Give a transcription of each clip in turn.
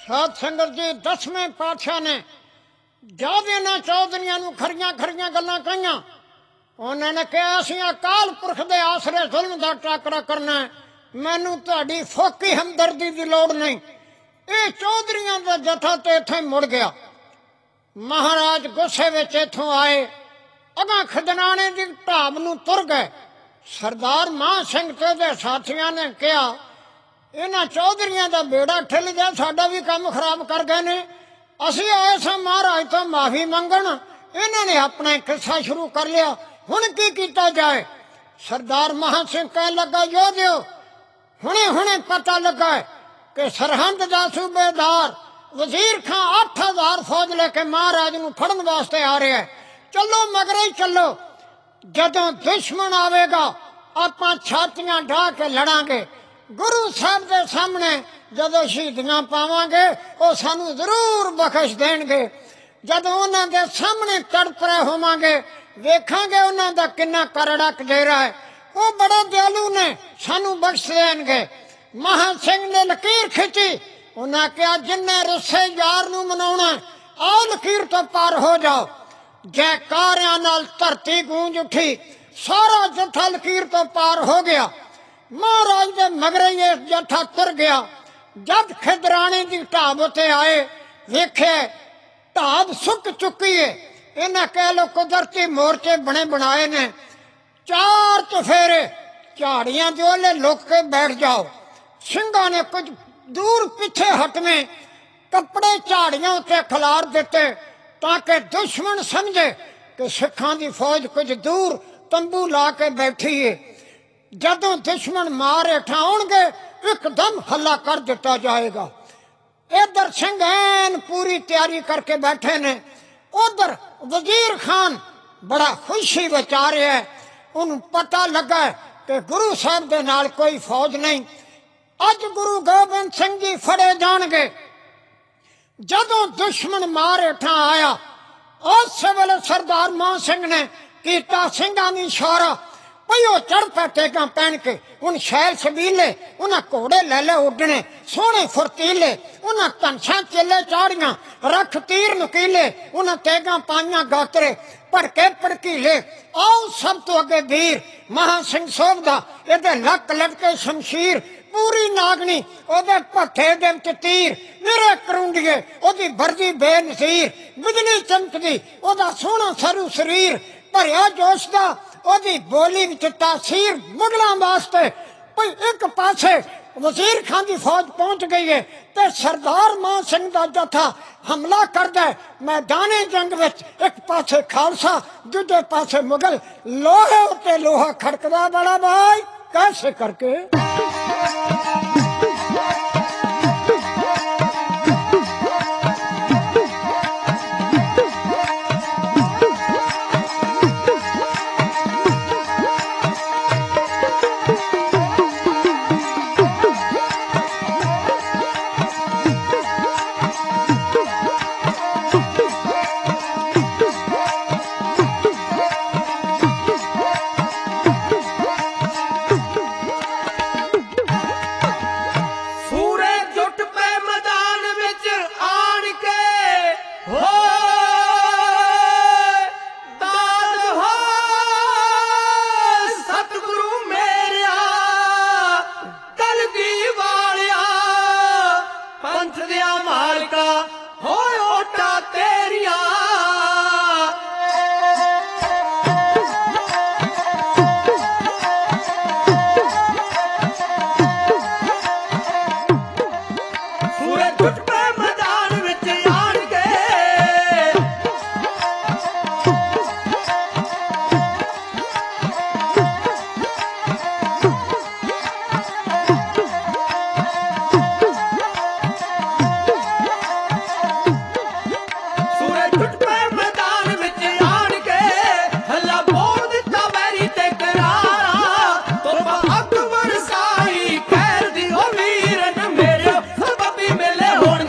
साध संगत जी 10वें पातशाह ने जब इन्हां चौधरियां नूं खरियां खरियां गल्लां कहियां उन्होंने कहा असीं अकाल पुरख दे आसरे जुल्म दा टाकरा करना है, मैनू तुहाडी फोकी हमदर्दी दी लोड़ नहीं। ये चौधरियां दा जथा ते इत्थे मुड़ गया। महाराज गुस्से विच इत्थों आए, अगां खजनाने दी ढाब नूं तुर गए। सरदार मान सिंह ते उहदे साथियां ने कहा इन्हां चौधरियां दा बेड़ा ठिल गया, साडा भी काम खराब कर गए ने। असीं आए सां महाराज तो माफी मंगण, इन्हां ने अपना किस्सा शुरू कर लिया, हुण की कीता जाए। सरदार मान सिंह कह लगा योधियो हुणे हुणे पता लगा है कि सरहंद दा सूबेदार वजीर खां 8000 फौज लेके महाराज नूं फड़न वास्ते आ रहा है, चलो मगरे ही चलो। जदों दुश्मन आवेगा आपां छातियां ढा के लड़ांगे, गुरु साहब दे सामने जदों शहीदियां पावांगे वो सानू जरूर बख्श देणगे। जदों उन्हां दे सामने तड़परे होवांगे वेखांगे उन्हां दा किन्ना करड़ा कजेरा है, वो बड़े दयालु ने, सानू बख्श देणगे। महा सिंह ने लकीर खिंची, उन्हें कहा जिन्ने रुस्से यार नू मनाउणा आओ लकीर तो पार हो जाओ। जयकारियां नाल धरती गूंज उठी, सारा जत्था लकीर तो पार हो गया। महाराज दे मगरे ये जत्था तुर गया। जब खिदराने की ढाब उत्ते आए वेखे ढाब सुक चुकी है। इन्हें कह लो कुदरती मोर्चे बने बनाए ने, 4 चफेरे झाड़ियां दे ओले लुक के बैठ जाओ। सिंघां ने कुछ दूर पीछे हटवे कपड़े झाड़ियां उत्ते खिलार दिते ताकि दुश्मन समझे कि सिखां दी फौज कुछ दूर तंबू ला के बैठी है। जदों दुश्मन मार हेठ आउणगे एकदम हल्ला कर दिता जाएगा। इधर सिंह ऐन पूरी तैयारी करके बैठे ने, उधर वजीर खान बड़ा खुशी विच आ रहा है। उन्हें पता लगा कि गुरु साहब दे नाल कोई फौज नहीं, अज गुरु गोबिंद सिंह जी फड़े जाणगे। जदों दुश्मन मार हेठा आया उस वेले सरदार मान सिंह ने कीता सिंघां दी इशारा पईओ चढ़ पे टेगां पहन के। उन शैल सबीले उन्हें घोड़े ले ले उड्डने सोहने फुर्तीले, उन्हें धनशां चेले चाड़ियां रख तीर नुकीले, उन्हें तेगां पाइयां गातरे भड़के भड़कीले। आओ सब तो अगे वीर महा सिंह सोभदा, इहदे लक लटके शमशीर, पूरी नागनी ओदे भट्ठे दे विच तीर, निरे करुंडिए ओदी वर्दी बेनज़ीर, बिजली चमकदी ओदा सोहना सरू शरीर, भरिया जोश दा ओदी बोली विच तासीर। मुगलां वास्ते कोई एक पासे वजीर खान की फौज पहुंच गई है ते सरदार मान सिंह दा जथा हमला करदा है मैदाने जंग विच। एक पासे खालसा दूजे पासे मुगल, लोहे उत्ते लोहा खड़कदा बड़ा भाई कैसे करके। होण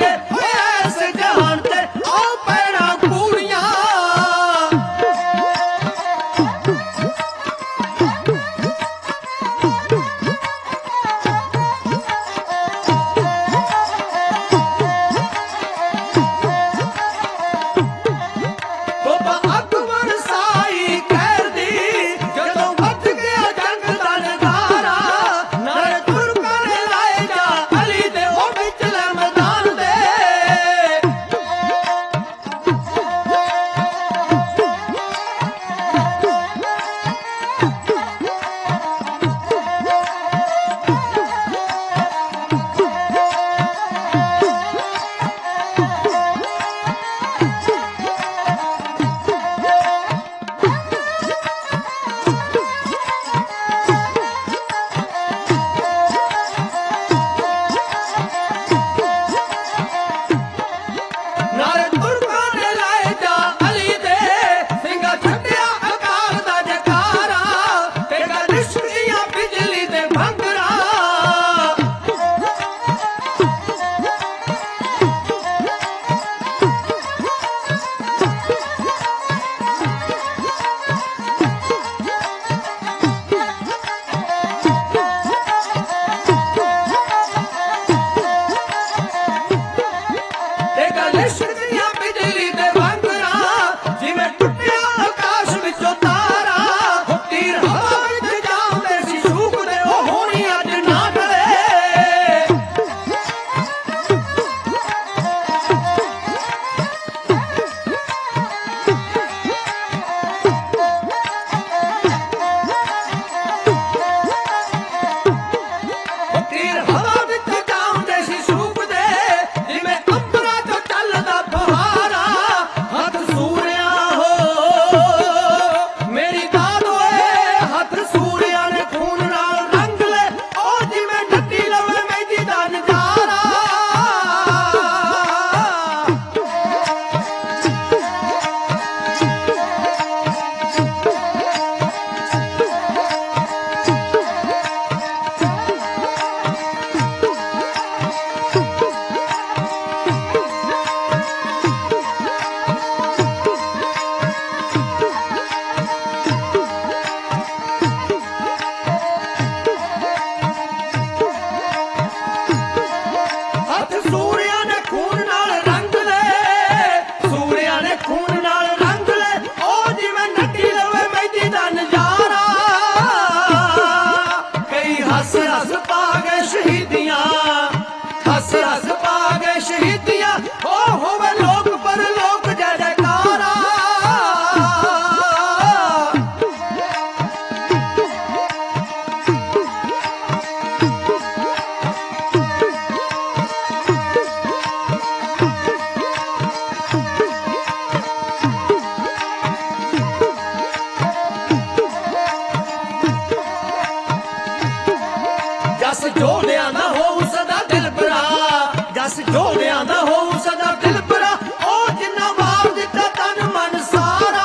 ਜਸ ਜੋੜਿਆਂ ਦਾ ਹੋਊ ਸਦਾ ਦਿਲ ਭਰਾ, ਜਸ ਜੋੜਿਆਂ ਦਾ ਹੋਊ ਸਦਾ ਦਿਲ ਭਰਾ, ਉਹ ਜਿੰਨਾ ਵਾਰ ਦਿੱਤਾ ਤਨ ਮਨ ਸਾਰਾ।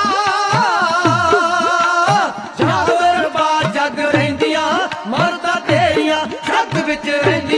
ਜਾਗਰ ਬਾ ਜਗ ਰਹਿੰਦੀਆਂ ਮਰਦਾ ਤੇਰੀਆਂ ਜੱਗ ਵਿੱਚ ਰਹਿੰਦੀਆਂ